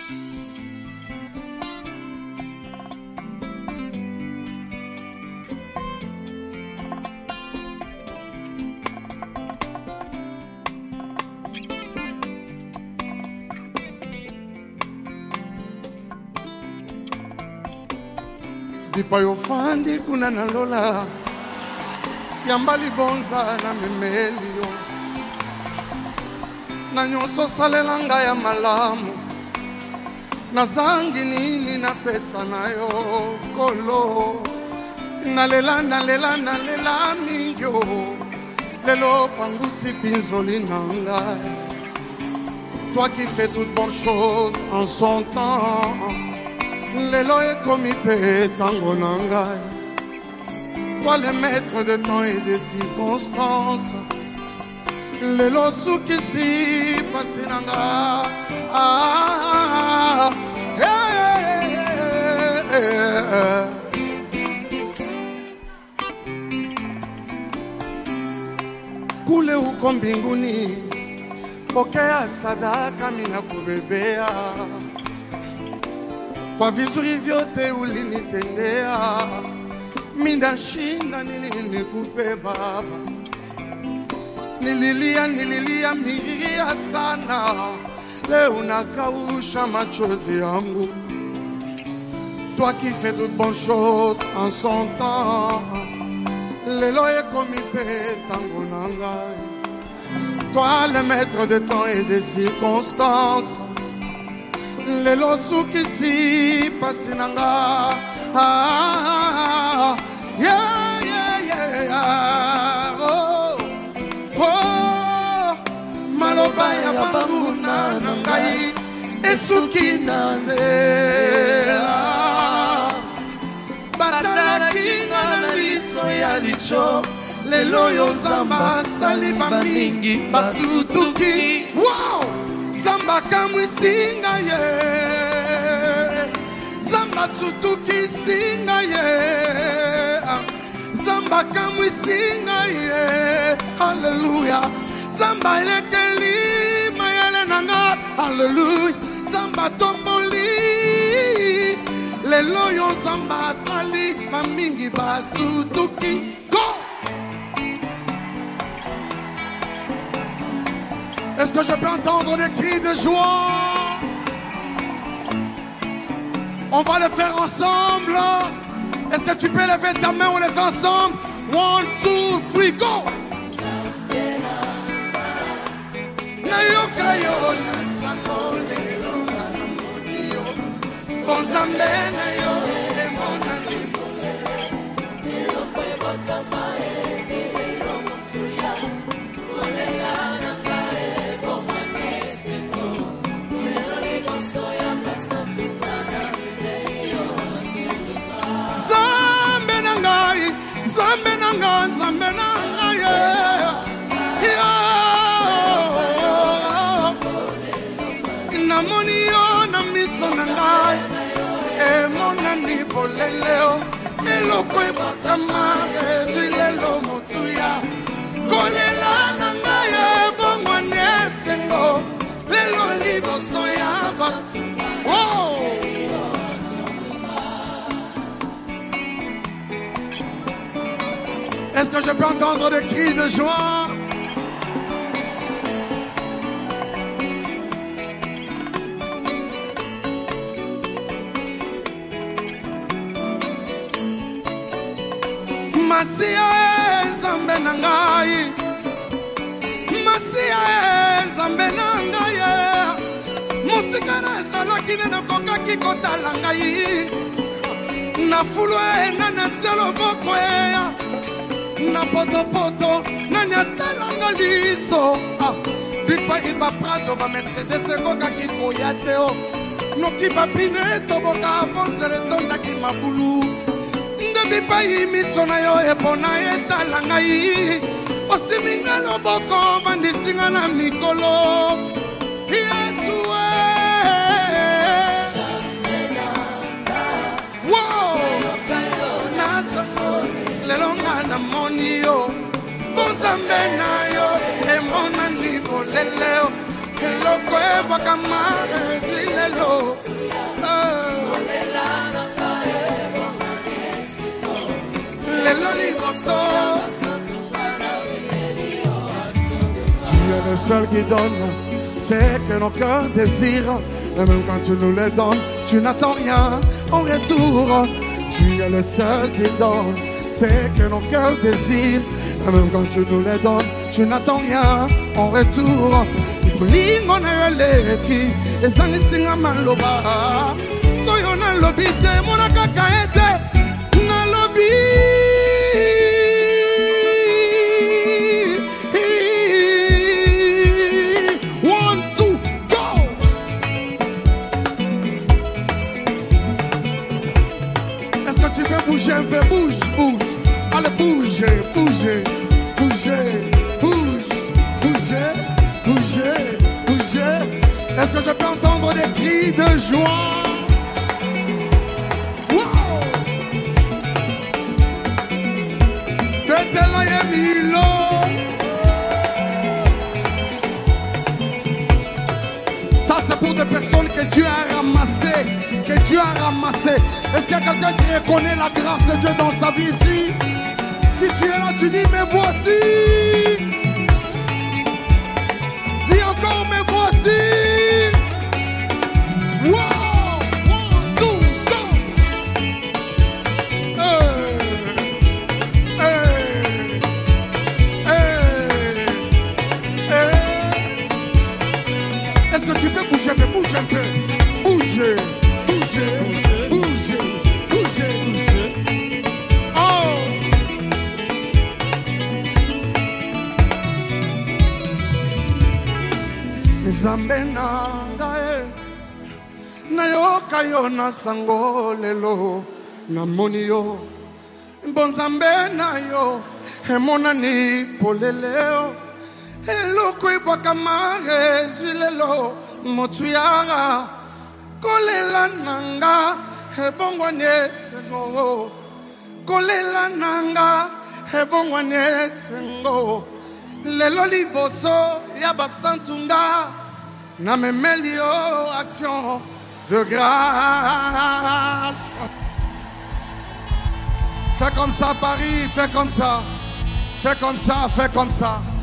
Dipa yo fandi kuna na lola Yambali bonza na memeli yo Na nyonso salelanga ya malamu Nazangi nini na pesa na yo Kolo Nalela mingyo Lelo pangusi pinzoli nanga Toi qui fais toutes bonnes choses en son temps Lelo e komi pe tango nangai. Toi le maître de temps et des circonstances. Lelo suki si pasi nanga. Kule uko mbinguni, pokea sadaka mina kubebea. Kwa vizuri vyote ulinitendea, mindashinda nikupe Baba. Nililia miria sana, leo unakausha machozi yangu. Toi qui fais toutes bonnes choses en son temps, lelo ekomi pe tango nangai. Toi le maître de temps et des circonstances, Lelo suki si pasi nanga. Maloba ya banguna nangai esuki nazela. Batala kinga na liso ya licho. Lelo yo zamba sali bamingi basutuki. Wow! Zamba kamwi singa ye, Zamba sutuki singa ye, Zamba kamwi singa ye, Hallelujah. Zamba elekeli mayele nanga, Hallelujah. Zamba tomboli, lelo yo zamba sali mamingi basutuki. Go! Est-ce que je peux entendre des cris de joie? On va le faire ensemble. Est-ce que tu peux lever ta main? On le fait ensemble. 1, 2, 3, go! Zambe nanga namoni yo na miso nangai e monani poleleo eloko ebakama ezwi lelo motuya kolela nangai ebongwani esengo lelo liboso ya basi. Est-ce que je peux entendre des cris de joie? Masia Zambe nangai, Masia Zambe nangai, Musikana salaki na kokaki kotala ngai, na fulwe na natelo bokwea. Na poto nani atalanga liso bipa iba prato ba Mercedes koka kikoya teo noki bapine toboka bonsele tonda ki mabulu nde bipa imiso na yo epona etalanga yi osiminga loboko vandisinga na mikolo Yesu wow nasango lelonga na monio bonzambe na yo emona nivo leleo hello koyeba kama ezwi lelo. Lelo liboso. Tu es le seul qui donne, c'est que nos cœurs désirent. Et même quand tu nous les donnes, tu n'attends rien en retour. Tu es le seul qui donne, c'est que nos cœurs désirent. Et même quand tu nous les donnes, tu n'attends rien en retour. Bolingo na yeleki, ezangi singa maloba. Soyo na lobi te, mona kaka ete na lobi. Bouge un peu, bouge, bouge. Allez, bouge, bouge, bouge, bouge, bouge, bouge, bouge. Est-ce que je peux entendre des cris de joie? Wow! Betela Yemilo. Ça, c'est pour des personnes que Dieu a ramassées. Que Dieu a ramassé. Est-ce qu'il y a quelqu'un qui reconnaît la grâce de Dieu dans sa vie ici? Si tu es là, tu dis, mais voici. Dis encore, mais voici. Wow! One, two, go! Hey! Hey! Hey! Hey! Est-ce que tu peux bouger un peu? Bouge un peu. Bouger. Bouger, bouger, bouger. Oh! Nzambe nanga nayoka yo na sango lelo namoni yo Nzambe na yo emonani poleleo eloko ebwaka ezwi lelo motu yara kolela nanga ebongwane sengo kolela nanga ebongwane sengo lelo liboso ya basantunga na memeli yo action de grâce. Fais comme ça Paris, fais comme ça, fais comme ça, fais comme ça.